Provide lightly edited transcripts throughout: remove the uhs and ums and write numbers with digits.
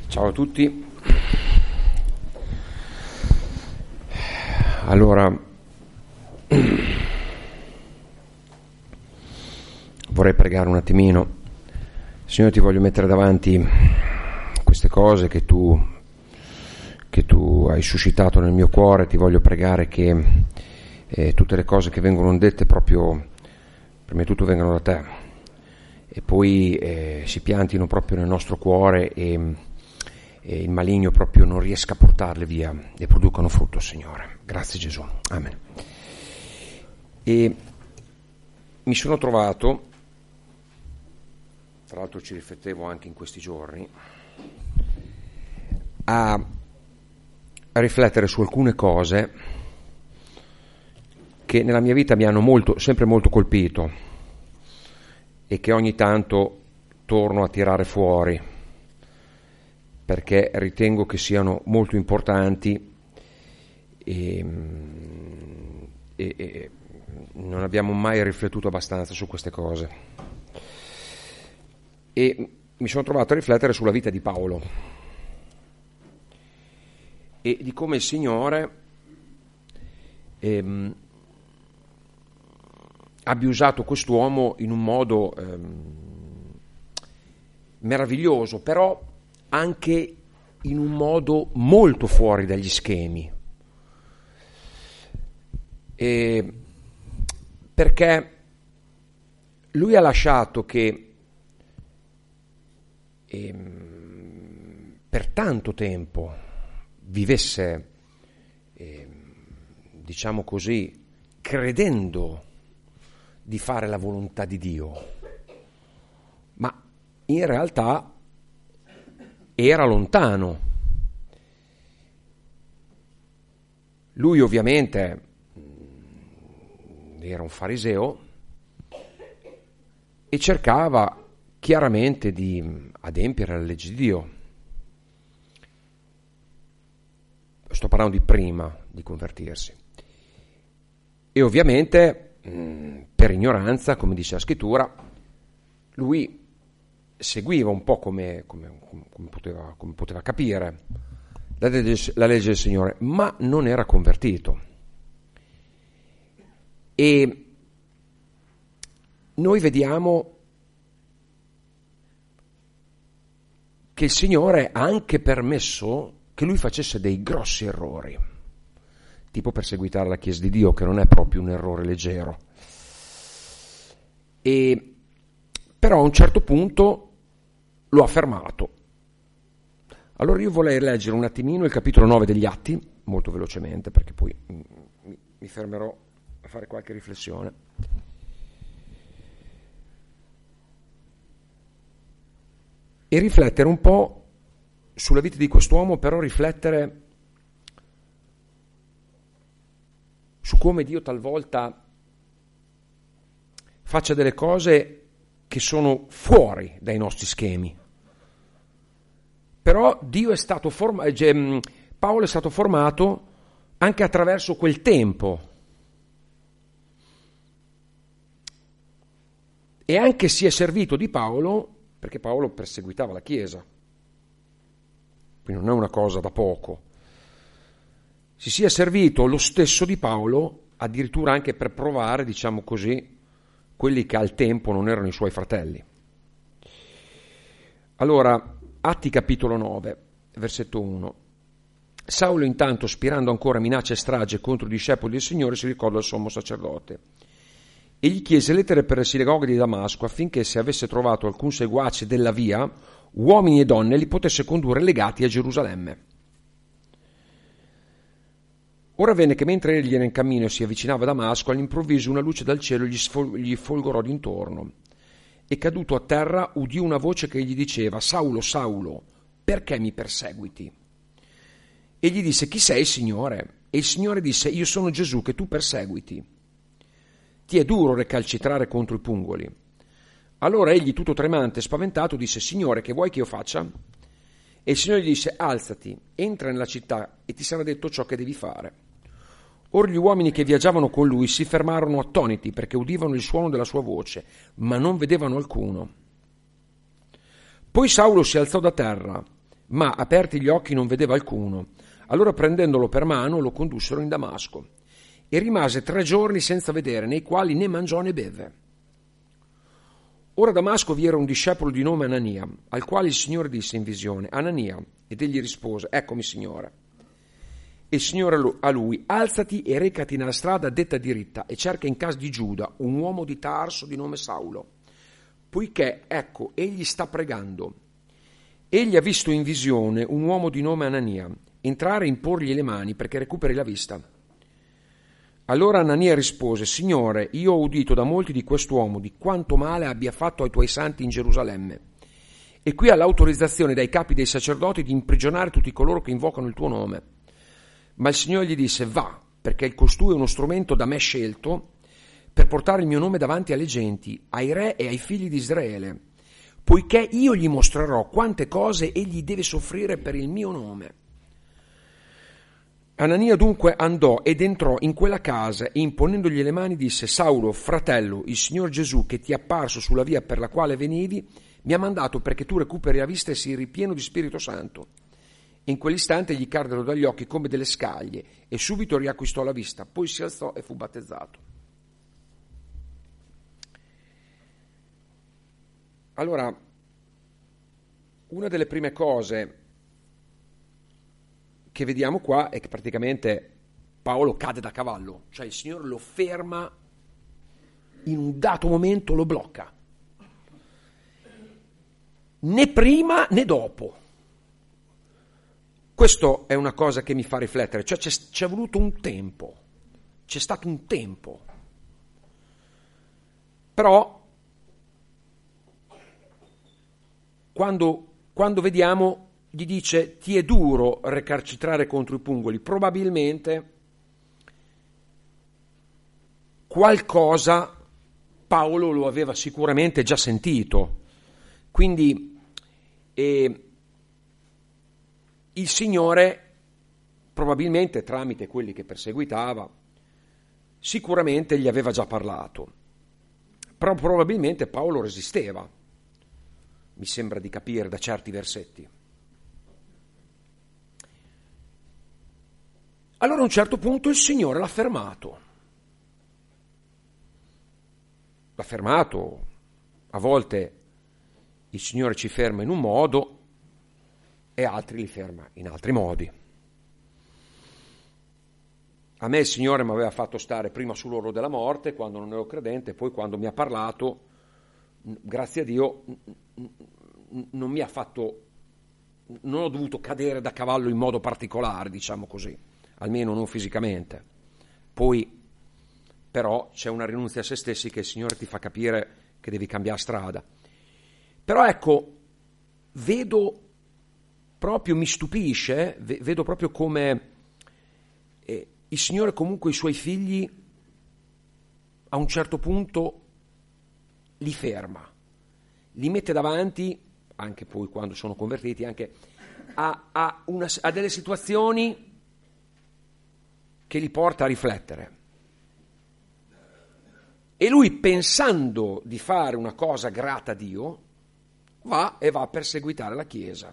Ciao a tutti. Allora, vorrei pregare un attimino. Signore, ti voglio mettere davanti queste cose che tu hai suscitato nel mio cuore. Ti voglio pregare che tutte le cose che vengono dette proprio, prima di tutto, vengano da te e poi si piantino proprio nel nostro cuore e il maligno proprio non riesca a portarle via e producano frutto, Signore. Grazie Gesù. Amen. E mi sono trovato, tra l'altro ci riflettevo anche in questi giorni, a riflettere su alcune cose che nella mia vita mi hanno sempre molto colpito e che ogni tanto torno a tirare fuori perché ritengo che siano molto importanti e non abbiamo mai riflettuto abbastanza su queste cose. E mi sono trovato a riflettere sulla vita di Paolo e di come il Signore abbia usato quest'uomo in un modo meraviglioso, però anche in un modo molto fuori dagli schemi. Perché lui ha lasciato che per tanto tempo vivesse, diciamo così, credendo di fare la volontà di Dio, ma in realtà era lontano. Lui ovviamente era un fariseo e cercava chiaramente di adempiere la legge di Dio. Sto parlando di prima di convertirsi. E ovviamente per ignoranza, come dice la scrittura, lui seguiva un po' come poteva capire la legge del Signore, ma non era convertito. E noi vediamo che il Signore ha anche permesso che lui facesse dei grossi errori, tipo perseguitare la Chiesa di Dio, che non è proprio un errore leggero. E però a un certo punto lo ha fermato. Allora io vorrei leggere un attimino il capitolo 9 degli Atti, molto velocemente, perché poi mi fermerò a fare qualche riflessione. E riflettere un po' sulla vita di quest'uomo, però riflettere su come Dio talvolta faccia delle cose che sono fuori dai nostri schemi. Però Dio è stato Paolo è stato formato anche attraverso quel tempo. E anche si è servito di Paolo, perché Paolo perseguitava la Chiesa. Quindi non è una cosa da poco. Si sia servito lo stesso di Paolo, addirittura anche per provare, diciamo così, quelli che al tempo non erano i suoi fratelli. Allora, Atti capitolo 9, versetto 1. Saulo intanto, spirando ancora minacce e strage contro i discepoli del Signore, si ricordò al sommo sacerdote e gli chiese lettere per le sinagoghe di Damasco affinché, se avesse trovato alcun seguace della via, uomini e donne, li potesse condurre legati a Gerusalemme. Ora avvenne che mentre egli era in cammino e si avvicinava a Damasco, all'improvviso una luce dal cielo gli folgorò d'intorno e, caduto a terra, udì una voce che gli diceva: Saulo, Saulo, perché mi perseguiti? E gli disse: chi sei, Signore? E il Signore disse: io sono Gesù che tu perseguiti. Ti è duro recalcitrare contro i pungoli. Allora egli, tutto tremante e spaventato, disse: Signore, che vuoi che io faccia? E il Signore gli disse: alzati, entra nella città e ti sarà detto ciò che devi fare. Or gli uomini che viaggiavano con lui si fermarono attoniti perché udivano il suono della sua voce, ma non vedevano alcuno. Poi Saulo si alzò da terra, ma aperti gli occhi non vedeva alcuno. Allora prendendolo per mano lo condussero in Damasco e rimase 3 giorni senza vedere, nei quali né mangiò né beve. Ora a Damasco vi era un discepolo di nome Anania, al quale il Signore disse in visione: Anania, ed egli rispose: Eccomi, Signore. E il Signore a lui: Alzati e recati nella strada detta diritta e cerca in casa di Giuda un uomo di Tarso di nome Saulo, poiché, ecco, egli sta pregando. Egli ha visto in visione un uomo di nome Anania entrare e imporgli le mani perché recuperi la vista. Allora Anania rispose: Signore, io ho udito da molti di quest'uomo di quanto male abbia fatto ai tuoi santi in Gerusalemme, e qui ha l'autorizzazione dai capi dei sacerdoti di imprigionare tutti coloro che invocano il tuo nome. Ma il Signore gli disse: va, perché il costui è uno strumento da me scelto per portare il mio nome davanti alle genti, ai re e ai figli di Israele, poiché io gli mostrerò quante cose egli deve soffrire per il mio nome. Anania dunque andò ed entrò in quella casa e imponendogli le mani disse: Saulo, fratello, il Signor Gesù che ti è apparso sulla via per la quale venivi mi ha mandato perché tu recuperi la vista e sii ripieno di Spirito Santo. In quell'istante gli cardero dagli occhi come delle scaglie e subito riacquistò la vista, poi si alzò e fu battezzato. Allora, una delle prime cose che vediamo qua è che praticamente Paolo cade da cavallo, cioè il Signore lo ferma in un dato momento, lo blocca, né prima né dopo. Questo è una cosa che mi fa riflettere, cioè c'è voluto un tempo, c'è stato un tempo, però quando vediamo gli dice: ti è duro recalcitrare contro i pungoli, probabilmente qualcosa Paolo lo aveva sicuramente già sentito, quindi il Signore probabilmente tramite quelli che perseguitava sicuramente gli aveva già parlato, però probabilmente Paolo resisteva, mi sembra di capire da certi versetti. Allora a un certo punto il Signore l'ha fermato. L'ha fermato. A volte il Signore ci ferma in un modo e altri li ferma in altri modi. A me il Signore mi aveva fatto stare prima sull'orlo della morte quando non ero credente, poi quando mi ha parlato, grazie a Dio, non mi ha fatto, non ho dovuto cadere da cavallo in modo particolare, diciamo così, almeno non fisicamente. Poi però c'è una rinunzia a se stessi che il Signore ti fa capire che devi cambiare strada. Però ecco, vedo proprio, mi stupisce, vedo proprio come il Signore comunque i suoi figli a un certo punto li ferma, li mette davanti, anche poi quando sono convertiti, anche a delle situazioni che li porta a riflettere. E lui, pensando di fare una cosa grata a Dio, va a perseguitare la Chiesa.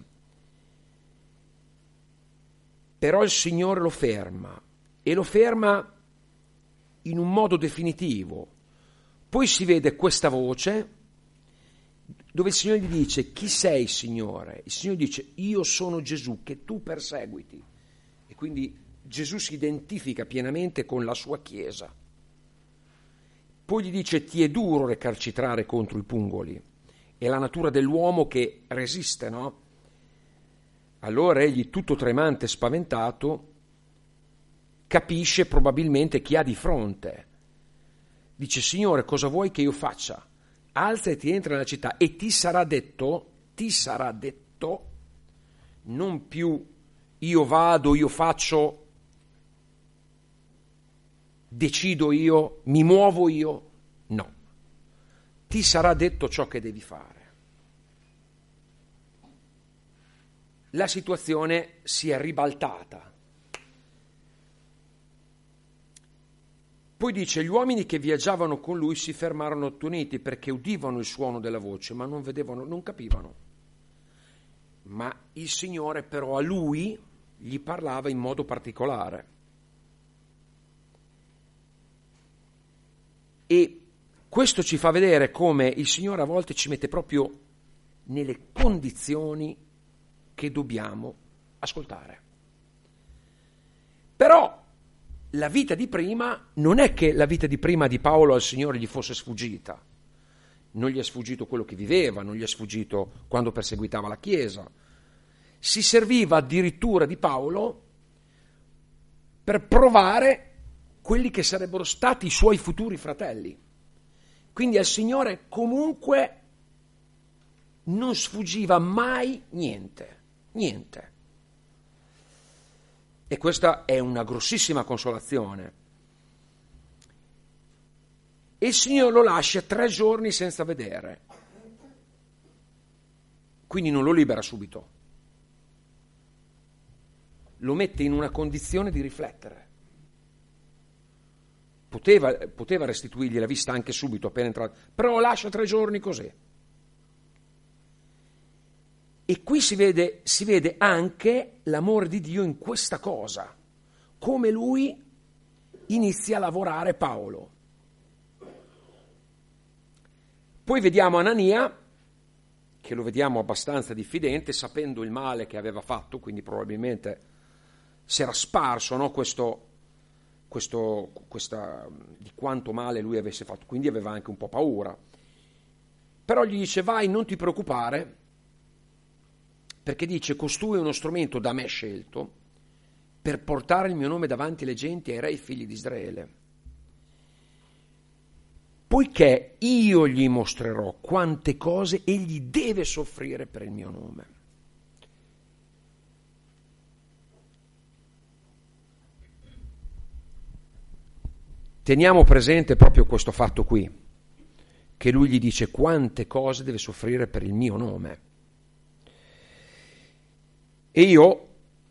Però il Signore lo ferma, e lo ferma in un modo definitivo. Poi si vede questa voce dove il Signore gli dice: chi sei, Signore? Il Signore dice: io sono Gesù che tu perseguiti. E quindi Gesù si identifica pienamente con la sua Chiesa. Poi gli dice: ti è duro recalcitrare contro i pungoli. È la natura dell'uomo che resiste, no? Allora egli, tutto tremante e spaventato, capisce probabilmente chi ha di fronte. Dice: Signore, cosa vuoi che io faccia? Alzati e entra nella città e ti sarà detto, non più io vado, io faccio, decido io, mi muovo io, no. Ti sarà detto ciò che devi fare. La situazione si è ribaltata. Poi dice: gli uomini che viaggiavano con lui si fermarono attoniti perché udivano il suono della voce, ma non vedevano, non capivano. ma il Signore però a lui gli parlava in modo particolare. E questo ci fa vedere come il Signore a volte ci mette proprio nelle condizioni che dobbiamo ascoltare. Però la vita di prima non è che la vita di prima di Paolo al Signore gli fosse sfuggita. Non gli è sfuggito quello che viveva, non gli è sfuggito quando perseguitava la Chiesa. Si serviva addirittura di Paolo per provare quelli che sarebbero stati i suoi futuri fratelli. Quindi al Signore comunque non sfuggiva mai niente. E questa è una grossissima consolazione. E il Signore lo lascia 3 giorni senza vedere. Quindi non lo libera subito. Lo mette in una condizione di riflettere. Poteva restituirgli la vista anche subito, appena entrato, però lo lascia 3 giorni così. E qui si vede anche l'amore di Dio in questa cosa, come lui inizia a lavorare Paolo. Poi vediamo Anania, che lo vediamo abbastanza diffidente, sapendo il male che aveva fatto, quindi probabilmente si era sparso, no, di quanto male lui avesse fatto, quindi aveva anche un po' paura. Però gli dice: vai, non ti preoccupare, perché dice: costui è uno strumento da me scelto per portare il mio nome davanti alle genti e ai re figli di Israele, poiché io gli mostrerò quante cose egli deve soffrire per il mio nome. Teniamo presente proprio questo fatto qui, che lui gli dice quante cose deve soffrire per il mio nome. E io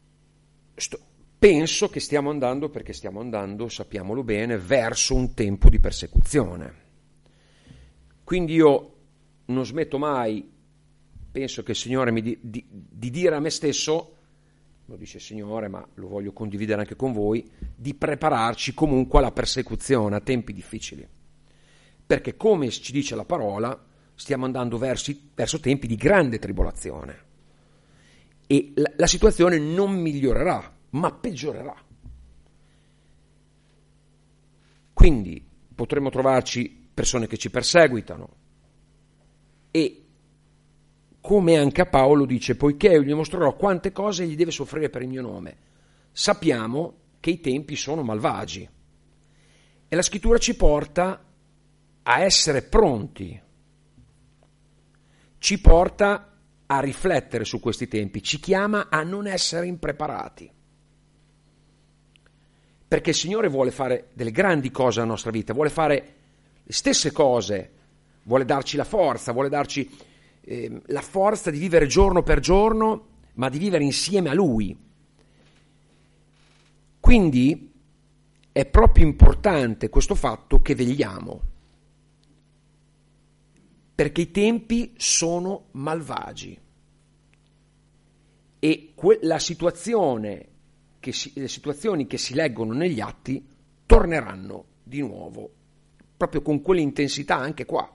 penso che stiamo andando, perché stiamo andando, sappiamolo bene, verso un tempo di persecuzione. Quindi io non smetto mai, penso che il Signore di dire a me stesso, lo dice il Signore, ma lo voglio condividere anche con voi, di prepararci comunque alla persecuzione, a tempi difficili. Perché, come ci dice la parola, stiamo andando verso tempi di grande tribolazione. E la situazione non migliorerà, ma peggiorerà. Quindi potremo trovarci persone che ci perseguitano. E come anche a Paolo dice: poiché io gli mostrerò quante cose egli deve soffrire per il mio nome. Sappiamo che i tempi sono malvagi e la scrittura ci porta a essere pronti, ci porta a riflettere su questi tempi, ci chiama a non essere impreparati, perché il Signore vuole fare delle grandi cose nella nostra vita, vuole fare le stesse cose, vuole darci la forza, vuole darci la forza di vivere giorno per giorno, ma di vivere insieme a Lui. Quindi è proprio importante questo fatto che vegliamo, perché i tempi sono malvagi e le situazioni che si leggono negli atti torneranno di nuovo, proprio con quell'intensità anche qua.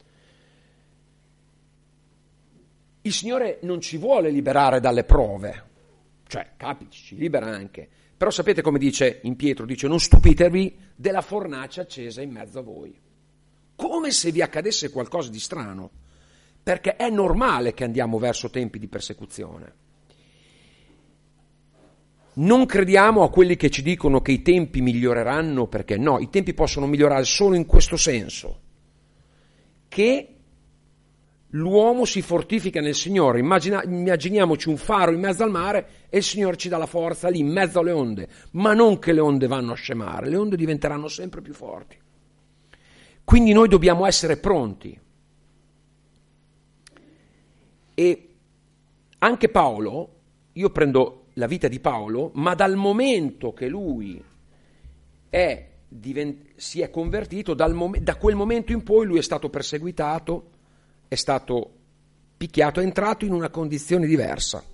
Il Signore non ci vuole liberare dalle prove, cioè ci libera anche, però sapete come dice in Pietro, dice: non stupitevi della fornace accesa in mezzo a voi, come se vi accadesse qualcosa di strano, perché è normale che andiamo verso tempi di persecuzione. Non crediamo a quelli che ci dicono che i tempi miglioreranno, perché no, i tempi possono migliorare solo in questo senso, che l'uomo si fortifica nel Signore. Immaginiamoci un faro in mezzo al mare e il Signore ci dà la forza lì in mezzo alle onde, ma non che le onde vanno a scemare, le onde diventeranno sempre più forti. Quindi noi dobbiamo essere pronti. E anche Paolo, io prendo la vita di Paolo, ma dal momento che lui si è convertito, da quel momento in poi lui è stato perseguitato, è stato picchiato, è entrato in una condizione diversa.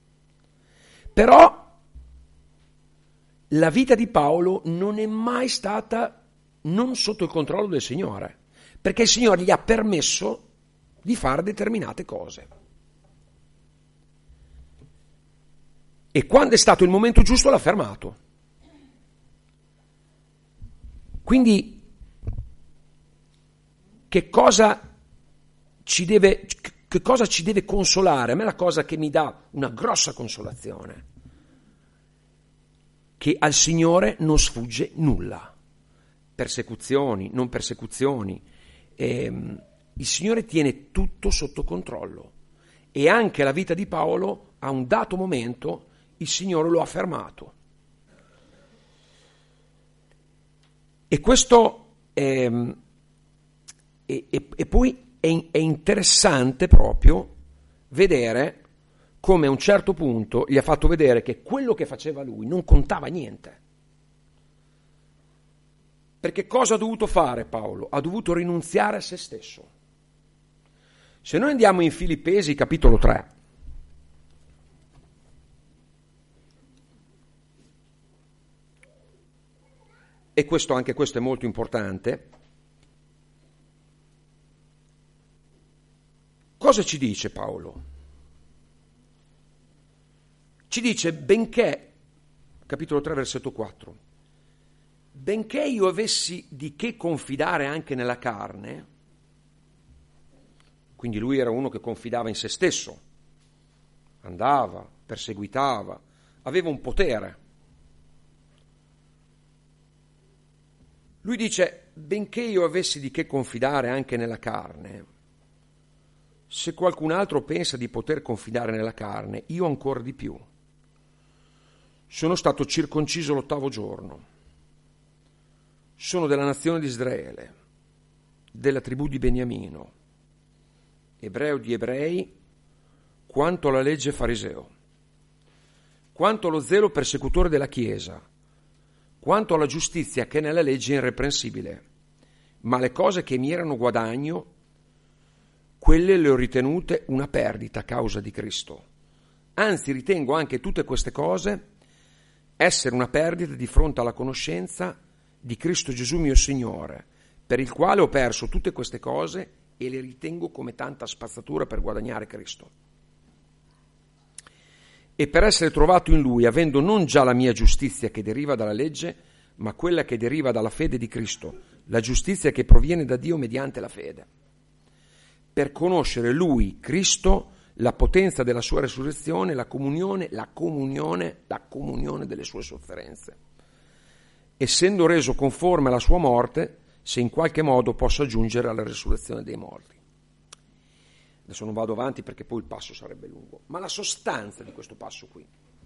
Però la vita di Paolo non è mai stata non sotto il controllo del Signore, perché il Signore gli ha permesso di fare determinate cose. E quando è stato il momento giusto l'ha fermato. Quindi che cosa ci deve consolare? A me la cosa che mi dà una grossa consolazione, che al Signore non sfugge nulla, persecuzioni, non persecuzioni, il Signore tiene tutto sotto controllo, e anche la vita di Paolo a un dato momento il Signore lo ha fermato. E questo e poi è interessante proprio vedere come a un certo punto gli ha fatto vedere che quello che faceva lui non contava niente. Perché cosa ha dovuto fare Paolo? Ha dovuto rinunziare a se stesso. Se noi andiamo in Filippesi capitolo 3, e anche questo è molto importante, cosa ci dice Paolo? Ci dice, benché, capitolo 3, versetto 4, benché io avessi di che confidare anche nella carne, quindi lui era uno che confidava in se stesso, andava, perseguitava, aveva un potere. Lui dice, benché io avessi di che confidare anche nella carne, se qualcun altro pensa di poter confidare nella carne, io ancora di più. Sono stato circonciso l'8° giorno, sono della nazione di Israele, della tribù di Beniamino, ebreo di ebrei, quanto alla legge fariseo, quanto allo zelo persecutore della Chiesa, quanto alla giustizia che nella legge è irreprensibile, ma le cose che mi erano guadagno, quelle le ho ritenute una perdita a causa di Cristo. Anzi, ritengo anche tutte queste cose essere una perdita di fronte alla conoscenza di Cristo Gesù mio Signore, per il quale ho perso tutte queste cose e le ritengo come tanta spazzatura per guadagnare Cristo. E per essere trovato in Lui, avendo non già la mia giustizia che deriva dalla legge, ma quella che deriva dalla fede di Cristo, la giustizia che proviene da Dio mediante la fede, per conoscere Lui, Cristo, la potenza della sua resurrezione, la comunione delle sue sofferenze, essendo reso conforme alla sua morte, se in qualche modo posso aggiungere alla resurrezione dei morti. Adesso non vado avanti perché poi il passo sarebbe lungo, ma la sostanza di questo passo qui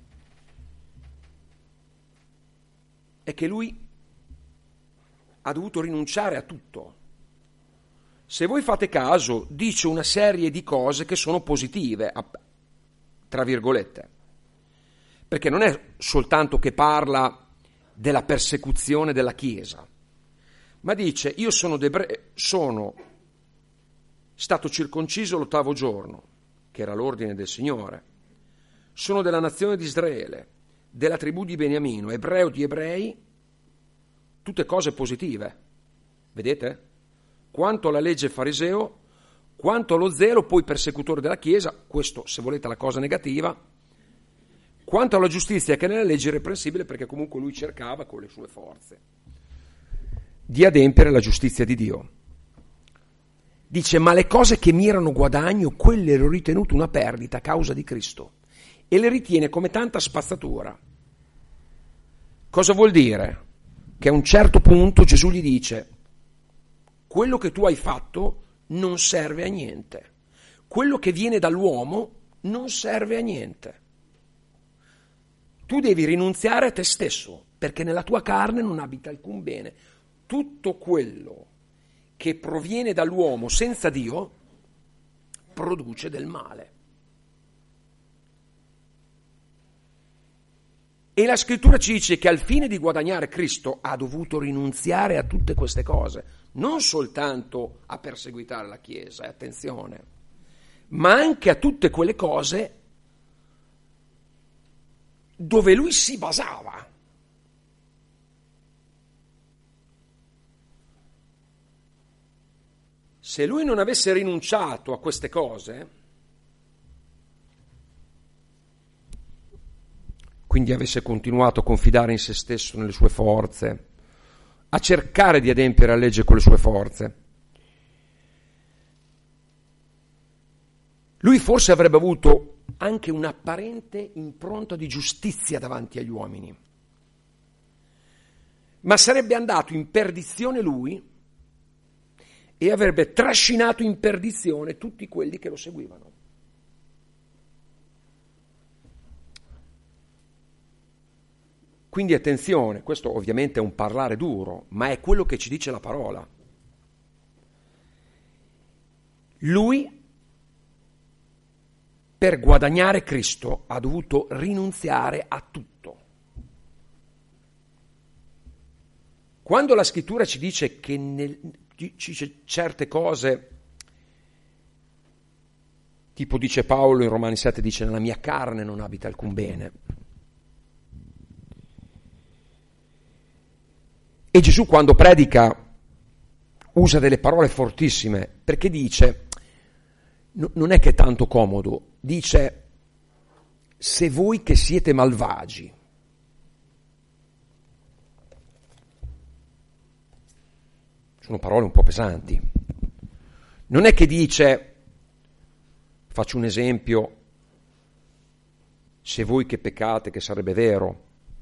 è che lui ha dovuto rinunciare a tutto. Se voi fate caso, dice una serie di cose che sono positive, tra virgolette, perché non è soltanto che parla della persecuzione della Chiesa, ma dice, io sono stato circonciso l'8° giorno, che era l'ordine del Signore, sono della nazione di Israele, della tribù di Beniamino, ebreo di ebrei, tutte cose positive, vedete? Quanto alla legge fariseo, quanto allo zelo, poi persecutore della Chiesa, questo se volete la cosa negativa, quanto alla giustizia che nella legge è irreprensibile, perché comunque lui cercava con le sue forze di adempiere la giustizia di Dio. Dice, ma le cose che mi erano guadagno, quelle le ho ritenute una perdita a causa di Cristo, e le ritiene come tanta spazzatura. Cosa vuol dire? Che a un certo punto Gesù gli dice, quello che tu hai fatto non serve a niente, quello che viene dall'uomo non serve a niente. Tu devi rinunziare a te stesso, perché nella tua carne non abita alcun bene. Tutto quello che proviene dall'uomo senza Dio produce del male. E la scrittura ci dice che al fine di guadagnare Cristo ha dovuto rinunziare a tutte queste cose, non soltanto a perseguitare la Chiesa, attenzione, ma anche a tutte quelle cose dove lui si basava. Se lui non avesse rinunciato a queste cose, quindi avesse continuato a confidare in se stesso, nelle sue forze, a cercare di adempiere la legge con le sue forze, lui forse avrebbe avuto anche un'apparente impronta di giustizia davanti agli uomini, ma sarebbe andato in perdizione lui e avrebbe trascinato in perdizione tutti quelli che lo seguivano. Quindi attenzione, questo ovviamente è un parlare duro, ma è quello che ci dice la parola. Lui, per guadagnare Cristo, ha dovuto rinunziare a tutto. Quando la scrittura ci dice che certe cose, tipo dice Paolo in Romani 7, dice nella mia carne non abita alcun bene. E Gesù quando predica usa delle parole fortissime, perché dice, non è che è tanto comodo, dice se voi che siete malvagi. Sono parole un po' pesanti. Non è che dice, faccio un esempio, se voi che peccate, che sarebbe vero,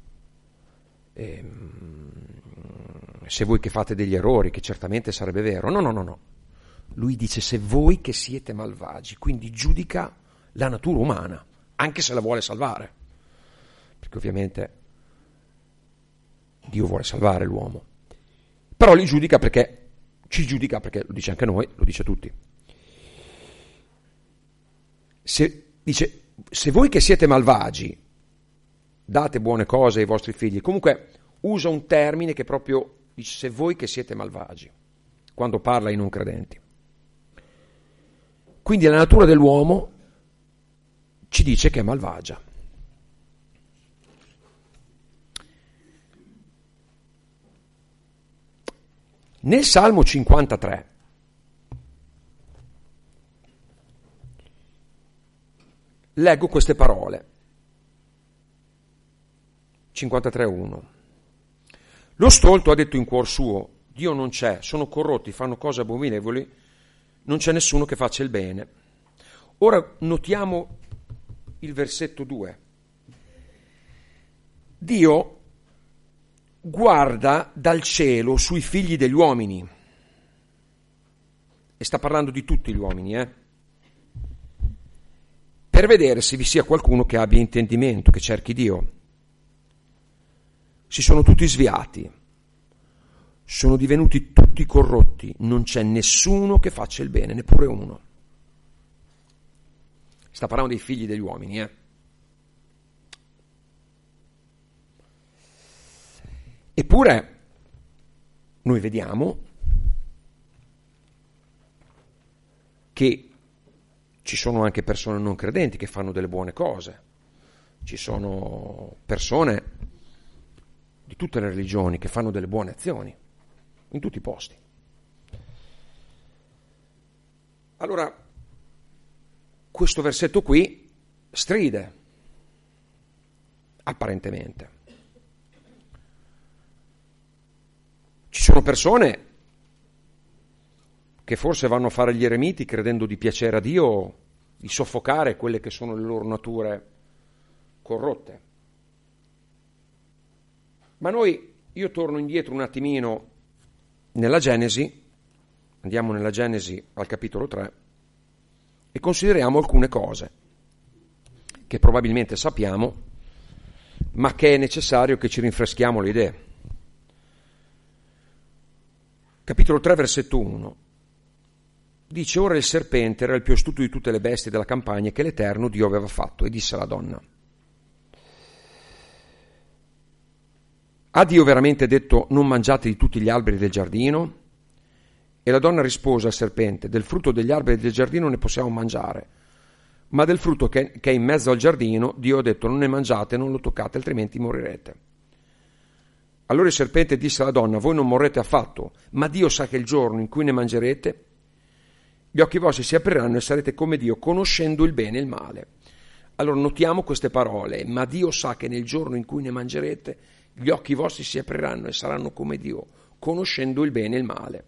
se voi che fate degli errori, che certamente sarebbe vero. No. Lui dice se voi che siete malvagi, quindi giudica la natura umana, anche se la vuole salvare. Perché ovviamente Dio vuole salvare l'uomo. Però li giudica perché, ci giudica perché, lo dice anche noi, lo dice a tutti. Dice, se voi che siete malvagi, date buone cose ai vostri figli. Comunque usa un termine che proprio dice se voi che siete malvagi, quando parla ai non credenti. Quindi la natura dell'uomo ci dice che è malvagia. Nel Salmo 53 leggo queste parole. 53:1. Lo stolto ha detto in cuor suo, Dio non c'è, sono corrotti, fanno cose abominevoli, non c'è nessuno che faccia il bene. Ora notiamo il versetto 2. Dio guarda dal cielo sui figli degli uomini, e sta parlando di tutti gli uomini, per vedere se vi sia qualcuno che abbia intendimento, che cerchi Dio. Si sono tutti sviati, sono divenuti tutti corrotti, non c'è nessuno che faccia il bene, neppure uno. Sta parlando dei figli degli uomini, Eppure noi vediamo che ci sono anche persone non credenti che fanno delle buone cose, ci sono persone di tutte le religioni che fanno delle buone azioni, in tutti i posti. Allora, questo versetto qui stride, apparentemente. Ci sono persone che forse vanno a fare gli eremiti credendo di piacere a Dio, di soffocare quelle che sono le loro nature corrotte. Ma io torno indietro un attimino nella Genesi, andiamo nella Genesi al capitolo 3 e consideriamo alcune cose che probabilmente sappiamo, ma che è necessario che ci rinfreschiamo le idee. Capitolo 3, versetto 1. Dice, ora il serpente era il più astuto di tutte le bestie della campagna che l'Eterno Dio aveva fatto, e disse alla donna, ha Dio veramente detto non mangiate di tutti gli alberi del giardino? E la donna rispose al serpente: del frutto degli alberi del giardino ne possiamo mangiare, ma del frutto che è in mezzo al giardino Dio ha detto: non ne mangiate, non lo toccate, altrimenti morirete. Allora il serpente disse alla donna: voi non morrete affatto, ma Dio sa che il giorno in cui ne mangerete, gli occhi vostri si apriranno e sarete come Dio, conoscendo il bene e il male. Allora notiamo queste parole: ma Dio sa che nel giorno in cui ne mangerete, gli occhi vostri si apriranno e saranno come Dio, conoscendo il bene e il male.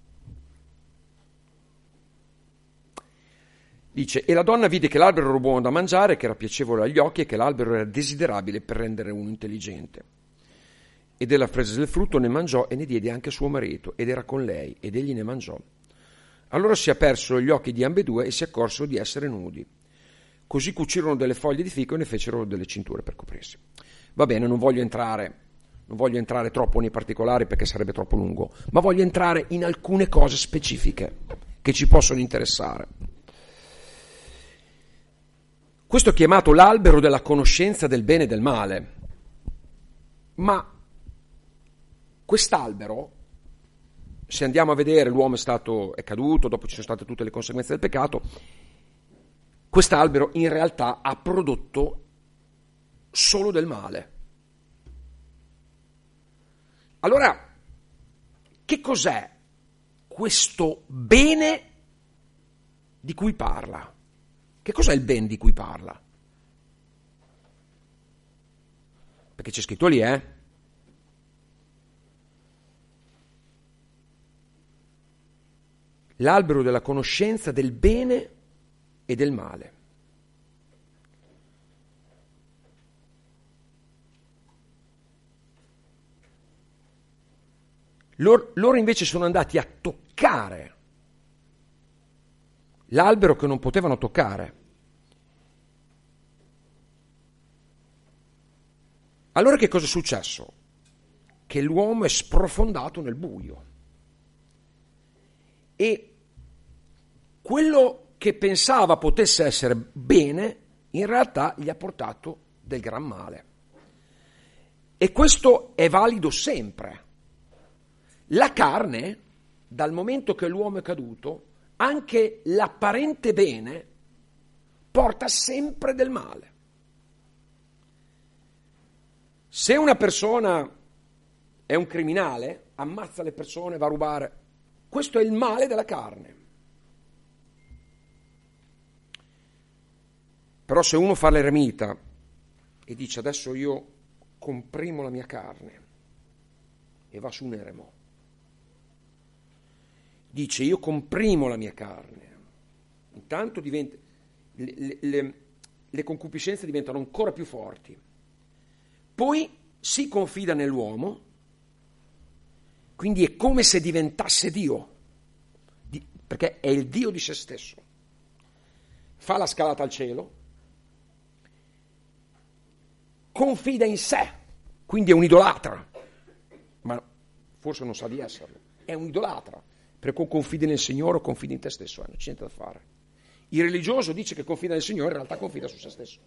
Dice: e la donna vide che l'albero era buono da mangiare, che era piacevole agli occhi e che l'albero era desiderabile per rendere uno intelligente. Ed ella prese del frutto, ne mangiò e ne diede anche a suo marito, ed era con lei, ed egli ne mangiò. Allora si apersero gli occhi di ambedue e si accorsero di essere nudi. Così cucirono delle foglie di fico e ne fecero delle cinture per coprirsi. Va bene, non voglio entrare troppo nei particolari perché sarebbe troppo lungo, ma voglio entrare in alcune cose specifiche che ci possono interessare. Questo è chiamato l'albero della conoscenza del bene e del male, ma quest'albero, se andiamo a vedere, l'uomo è caduto, dopo ci sono state tutte le conseguenze del peccato, quest'albero in realtà ha prodotto solo del male. Allora, che cos'è questo bene di cui parla? Che cos'è il bene di cui parla? Perché c'è scritto lì, l'albero della conoscenza del bene e del male. Loro invece sono andati a toccare l'albero che non potevano toccare. Allora che cosa è successo? Che l'uomo è sprofondato nel buio. E quello che pensava potesse essere bene, in realtà gli ha portato del gran male. E questo è valido sempre. La carne, dal momento che l'uomo è caduto, anche l'apparente bene porta sempre del male. Se una persona è un criminale, ammazza le persone, va a rubare, questo è il male della carne. Però se uno fa l'eremita e dice adesso io comprimo la mia carne e va su un eremo, dice io comprimo la mia carne, intanto diventa, le concupiscenze diventano ancora più forti, poi si confida nell'uomo, quindi è come se diventasse Dio, perché è il Dio di se stesso, fa la scalata al cielo, confida in sé, quindi è un idolatra, ma forse non sa di esserlo, è un idolatra, perché confidi nel Signore o confidi in te stesso, non c'è niente da fare. Il religioso dice che confida nel Signore, in realtà confida su se stesso.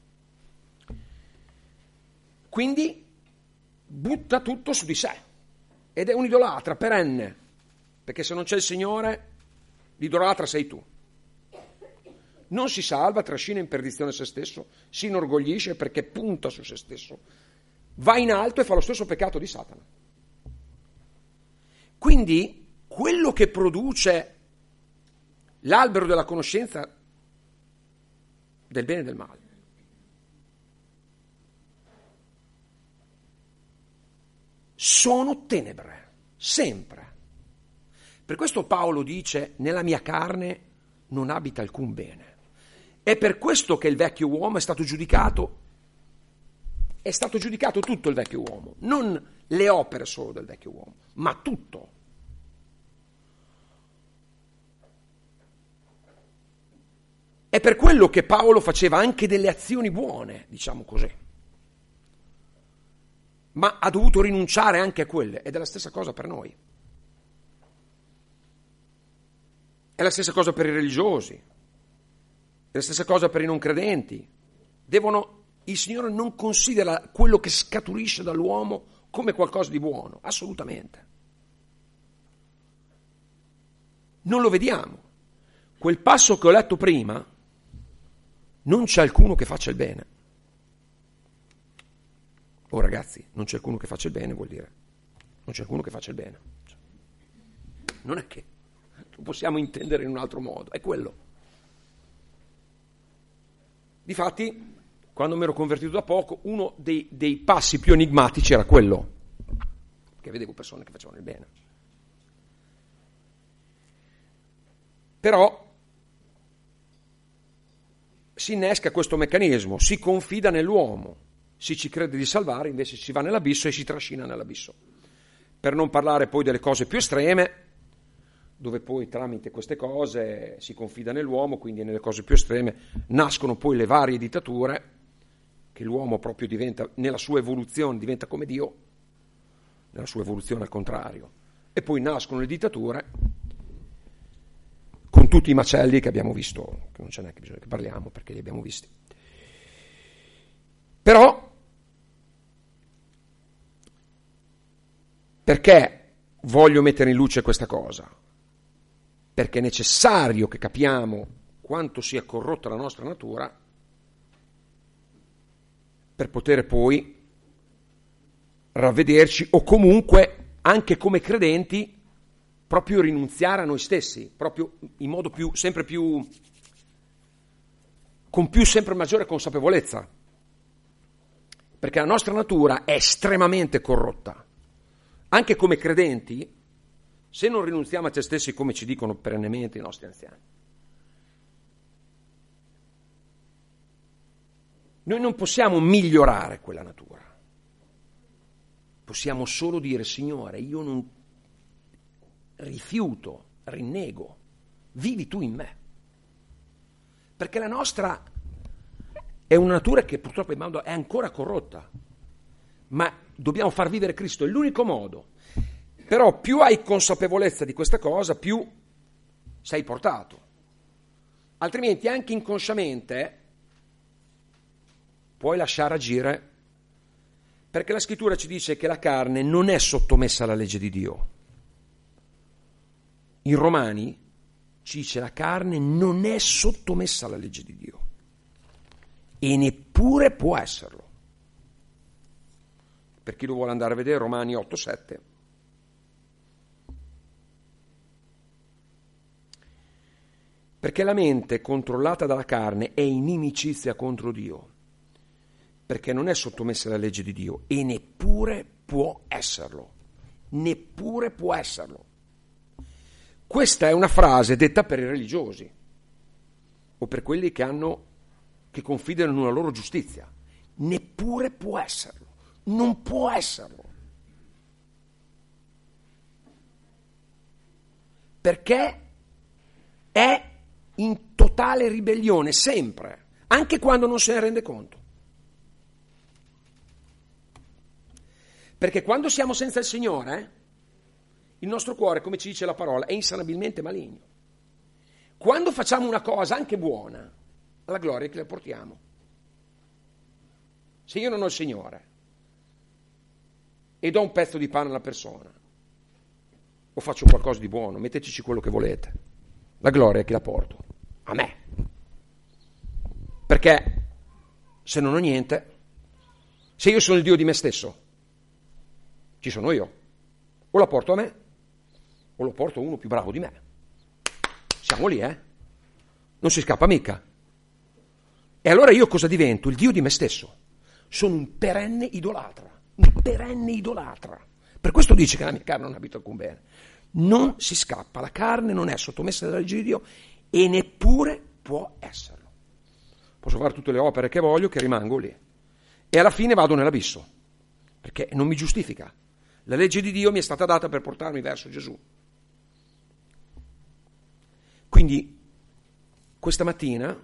Quindi butta tutto su di sé ed è un idolatra perenne, perché se non c'è il Signore, l'idolatra sei tu. Non si salva, trascina in perdizione se stesso, si inorgoglisce perché punta su se stesso, va in alto e fa lo stesso peccato di Satana. Quindi quello che produce l'albero della conoscenza del bene e del male sono tenebre, sempre. Per questo Paolo dice: nella mia carne non abita alcun bene. È per questo che il vecchio uomo è stato giudicato tutto il vecchio uomo, non le opere solo del vecchio uomo, ma tutto. È per quello che Paolo faceva anche delle azioni buone, diciamo così, ma ha dovuto rinunciare anche a quelle, ed è la stessa cosa per noi. È la stessa cosa per i religiosi, è la stessa cosa per i non credenti. Il Signore non considera quello che scaturisce dall'uomo come qualcosa di buono, assolutamente. Non lo vediamo. Quel passo che ho letto prima, non c'è alcuno che faccia il bene. Oh ragazzi, non c'è alcuno che faccia il bene vuol dire, non c'è alcuno che faccia il bene. Non è che lo possiamo intendere in un altro modo, è quello. Difatti, quando mi ero convertito da poco, uno dei passi più enigmatici era quello, che vedevo persone che facevano il bene. Però si innesca questo meccanismo, si confida nell'uomo, si ci crede di salvare, invece si va nell'abisso e si trascina nell'abisso. Per non parlare poi delle cose più estreme, dove poi tramite queste cose si confida nell'uomo, quindi nelle cose più estreme nascono poi le varie dittature, che l'uomo proprio diventa, nella sua evoluzione, diventa come Dio, nella sua evoluzione al contrario. E poi nascono le dittature con tutti i macelli che abbiamo visto, che non c'è neanche bisogno che parliamo perché li abbiamo visti. Però, perché voglio mettere in luce questa cosa? Perché è necessario che capiamo quanto sia corrotta la nostra natura per poter poi ravvederci o comunque anche come credenti proprio rinunziare a noi stessi, proprio in modo sempre più con sempre maggiore consapevolezza. Perché la nostra natura è estremamente corrotta. Anche come credenti, se non rinunziamo a se stessi come ci dicono perennemente i nostri anziani, noi non possiamo migliorare quella natura. Possiamo solo dire: Signore, io non rifiuto, rinnego, vivi tu in me. Perché la nostra è una natura che purtroppo è ancora corrotta, ma dobbiamo far vivere Cristo, è l'unico modo. Però più hai consapevolezza di questa cosa, più sei portato. Altrimenti anche inconsciamente puoi lasciare agire, perché la scrittura ci dice che la carne non è sottomessa alla legge di Dio. In Romani ci dice la carne non è sottomessa alla legge di Dio e neppure può esserlo. Per chi lo vuole andare a vedere, Romani 8,7. Perché la mente controllata dalla carne è inimicizia contro Dio, perché non è sottomessa alla legge di Dio e neppure può esserlo. Neppure può esserlo. Questa è una frase detta per i religiosi o per quelli che confidano in una loro giustizia. Neppure può esserlo. Non può esserlo. Perché è in totale ribellione sempre, anche quando non se ne rende conto. Perché quando siamo senza il Signore, il nostro cuore, come ci dice la parola, è insanabilmente maligno. Quando facciamo una cosa anche buona, alla gloria che la portiamo. Se io non ho il Signore e do un pezzo di pane alla persona, o faccio qualcosa di buono, metteteci quello che volete, la gloria che la porto? A me. Perché se non ho niente, se io sono il Dio di me stesso, ci sono io. O la porto a me, o lo porto a uno più bravo di me. Siamo lì, Non si scappa mica. E allora io cosa divento? Il Dio di me stesso. Sono un perenne idolatra. Un perenne idolatra. Per questo dice che la mia carne non abita alcun bene. Non si scappa. La carne non è sottomessa alla legge di Dio e neppure può esserlo. Posso fare tutte le opere che voglio, che rimango lì. E alla fine vado nell'abisso. Perché non mi giustifica. La legge di Dio mi è stata data per portarmi verso Gesù. Quindi, questa mattina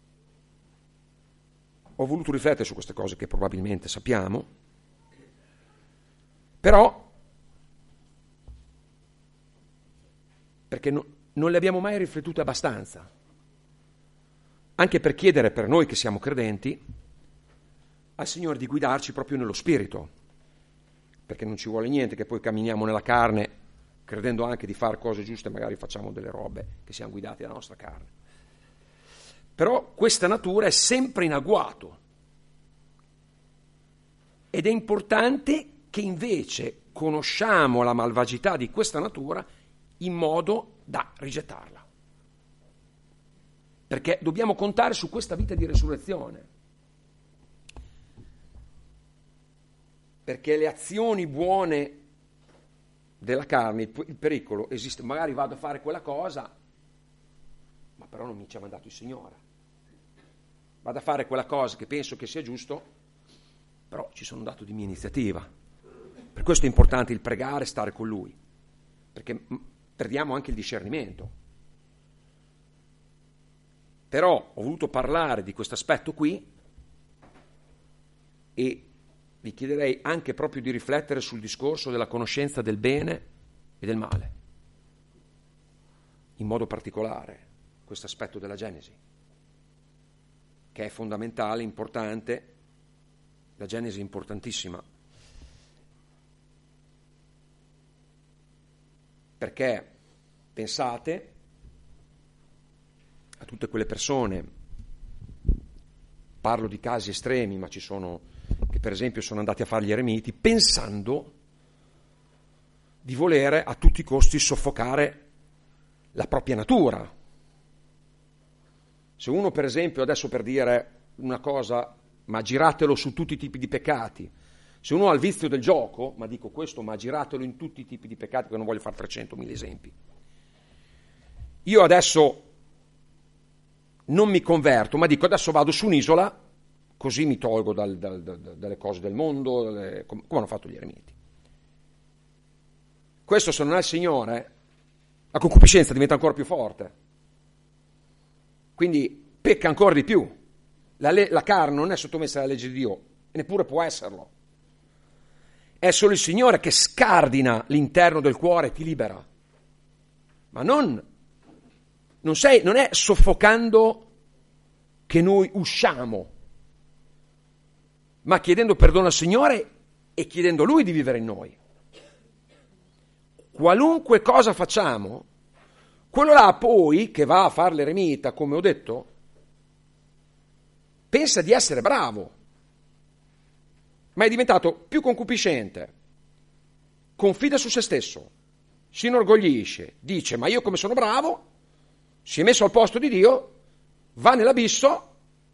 ho voluto riflettere su queste cose che probabilmente sappiamo, però, perché non le abbiamo mai riflettute abbastanza, anche per chiedere per noi che siamo credenti al Signore di guidarci proprio nello spirito, perché non ci vuole niente che poi camminiamo nella carne credendo anche di fare cose giuste, magari facciamo delle robe che siamo guidati dalla nostra carne. Però questa natura è sempre in agguato ed è importante che invece conosciamo la malvagità di questa natura in modo da rigettarla. Perché dobbiamo contare su questa vita di resurrezione. Perché le azioni buone della carne, il pericolo esiste, magari vado a fare quella cosa, ma però non mi ci ha mandato il Signore. Vado a fare quella cosa che penso che sia giusto, però ci sono dato di mia iniziativa. Per questo è importante il pregare e stare con Lui, perché perdiamo anche il discernimento. Però ho voluto parlare di questo aspetto qui e vi chiederei anche proprio di riflettere sul discorso della conoscenza del bene e del male, in modo particolare questo aspetto della Genesi, che è fondamentale, importante. La Genesi è importantissima, perché pensate a tutte quelle persone, parlo di casi estremi, ma ci sono che per esempio sono andati a fare gli eremiti pensando di volere a tutti i costi soffocare la propria natura. Se uno per esempio, adesso per dire una cosa, ma giratelo su tutti i tipi di peccati, se uno ha il vizio del gioco, ma dico questo, ma giratelo in tutti i tipi di peccati, che non voglio fare 300.000 esempi. Io adesso non mi converto, ma dico adesso vado su un'isola, così mi tolgo dalle cose del mondo, come hanno fatto gli eremiti. Questo se non ha il Signore, la concupiscenza diventa ancora più forte. Quindi pecca ancora di più. La carne non è sottomessa alla legge di Dio, e neppure può esserlo. È solo il Signore che scardina l'interno del cuore e ti libera. Ma non è soffocando che noi usciamo, ma chiedendo perdono al Signore e chiedendo a Lui di vivere in noi. Qualunque cosa facciamo, quello là poi che va a fare l'eremita, come ho detto, pensa di essere bravo, ma è diventato più concupiscente, confida su se stesso, si inorgoglisce, dice ma io come sono bravo, si è messo al posto di Dio, va nell'abisso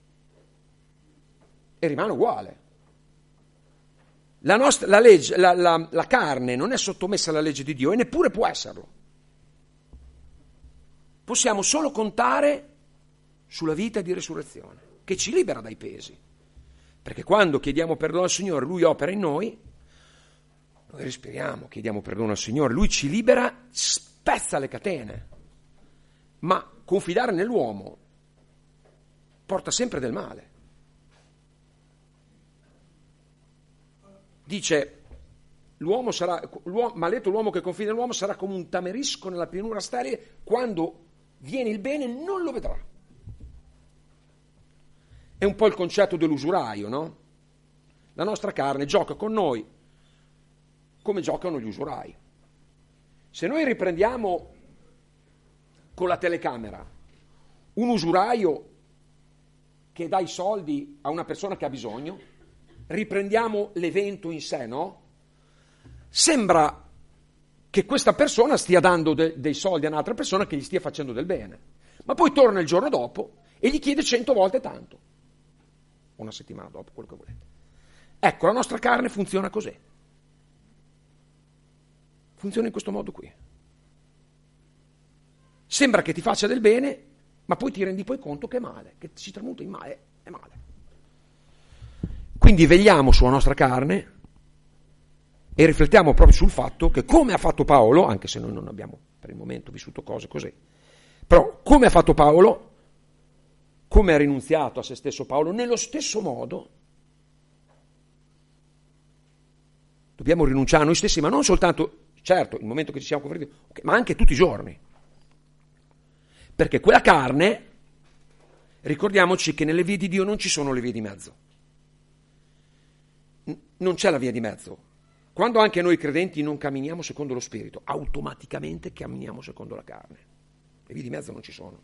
e rimane uguale. La carne non è sottomessa alla legge di Dio e neppure può esserlo. Possiamo solo contare sulla vita di resurrezione, che ci libera dai pesi. Perché quando chiediamo perdono al Signore, Lui opera in noi respiriamo, chiediamo perdono al Signore, Lui ci libera, spezza le catene. Ma confidare nell'uomo porta sempre del male. Dice, maledetto l'uomo che confida nell'uomo sarà come un tamarisco nella pianura sterile, quando viene il bene non lo vedrà. È un po' il concetto dell'usuraio, no? La nostra carne gioca con noi come giocano gli usurai. Se noi riprendiamo con la telecamera un usuraio che dà i soldi a una persona che ha bisogno, riprendiamo l'evento in sé, no? Sembra che questa persona stia dando dei soldi a un'altra persona che gli stia facendo del bene, ma poi torna il giorno dopo e gli chiede 100 volte tanto, una settimana dopo, quello che volete. Ecco, la nostra carne funziona così, funziona in questo modo qui. Sembra che ti faccia del bene, ma poi ti rendi poi conto che è male, che si tramuta in male, è male. Quindi vegliamo sulla nostra carne e riflettiamo proprio sul fatto che, come ha fatto Paolo, anche se noi non abbiamo per il momento vissuto cose così, però come ha fatto Paolo, come ha rinunziato a se stesso Paolo, nello stesso modo dobbiamo rinunciare a noi stessi, ma non soltanto, certo, il momento che ci siamo convertiti, okay, ma anche tutti i giorni. Perché quella carne, ricordiamoci che nelle vie di Dio non ci sono le vie di mezzo. Non c'è la via di mezzo. Quando anche noi credenti non camminiamo secondo lo Spirito, automaticamente camminiamo secondo la carne. Le vie di mezzo non ci sono.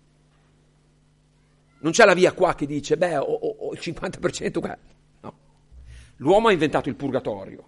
Non c'è la via qua che dice, ho il 50% qua. No. L'uomo ha inventato il purgatorio.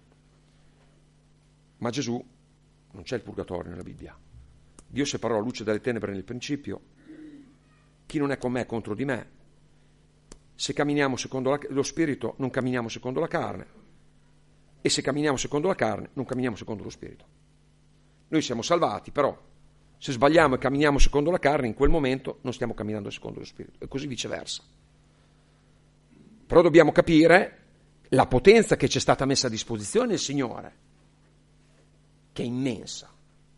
Ma Gesù non c'è il purgatorio nella Bibbia. Dio separò la luce dalle tenebre nel principio. Chi non è con me è contro di me. Se camminiamo secondo lo Spirito, non camminiamo secondo la carne. E se camminiamo secondo la carne, non camminiamo secondo lo Spirito. Noi siamo salvati, però se sbagliamo e camminiamo secondo la carne, in quel momento non stiamo camminando secondo lo Spirito. E così viceversa. Però dobbiamo capire la potenza che ci è stata messa a disposizione del Signore, che è immensa.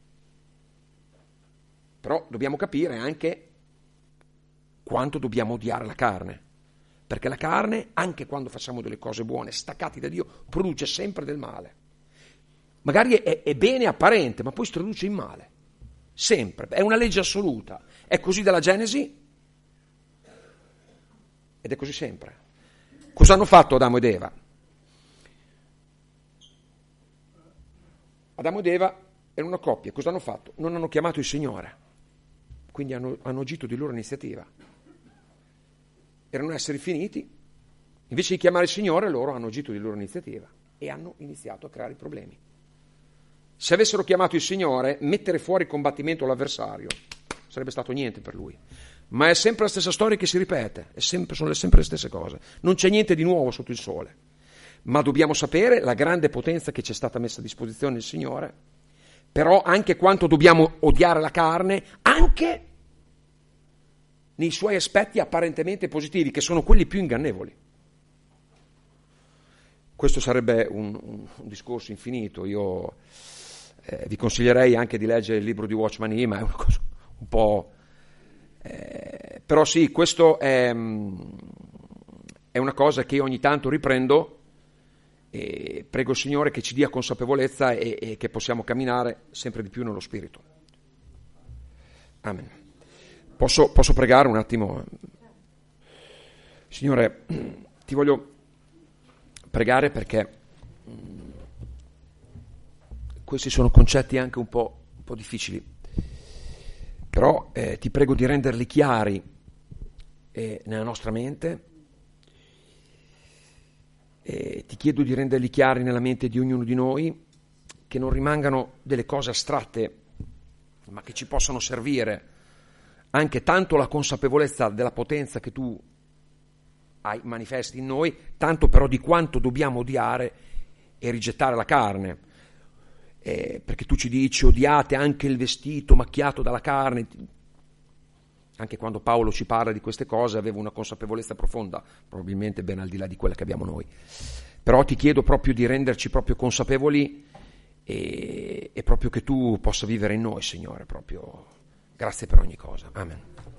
Però dobbiamo capire anche quanto dobbiamo odiare la carne. Perché la carne, anche quando facciamo delle cose buone, staccati da Dio, produce sempre del male. Magari è bene apparente, ma poi si traduce in male. Sempre. È una legge assoluta. È così dalla Genesi ed è così sempre. Cosa hanno fatto Adamo ed Eva? Adamo ed Eva erano una coppia. Cosa hanno fatto? Non hanno chiamato il Signore. Quindi hanno agito di loro iniziativa. Erano esseri finiti, invece di chiamare il Signore loro hanno agito di loro iniziativa e hanno iniziato a creare problemi. Se avessero chiamato il Signore, mettere fuori il combattimento all'avversario sarebbe stato niente per lui. Ma è sempre la stessa storia che si ripete, sono sempre le stesse cose. Non c'è niente di nuovo sotto il sole. Ma dobbiamo sapere la grande potenza che ci è stata messa a disposizione del Signore, però anche quanto dobbiamo odiare la carne, anche nei suoi aspetti apparentemente positivi, che sono quelli più ingannevoli. Questo sarebbe un discorso infinito. Io vi consiglierei anche di leggere il libro di Watchman Nee, ma è una cosa un po'... però sì, questo è una cosa che io ogni tanto riprendo e prego il Signore che ci dia consapevolezza e che possiamo camminare sempre di più nello Spirito. Amen. Posso pregare un attimo? Signore, ti voglio pregare perché questi sono concetti anche un po' difficili, però ti prego di renderli chiari nella nostra mente e ti chiedo di renderli chiari nella mente di ognuno di noi, che non rimangano delle cose astratte, ma che ci possano servire anche tanto la consapevolezza della potenza che tu manifesti in noi, tanto però di quanto dobbiamo odiare e rigettare la carne, perché tu ci dici odiate anche il vestito macchiato dalla carne. Anche quando Paolo ci parla di queste cose aveva una consapevolezza profonda, probabilmente ben al di là di quella che abbiamo noi. Però ti chiedo proprio di renderci proprio consapevoli e proprio che tu possa vivere in noi, Signore, proprio. Grazie per ogni cosa. Amen.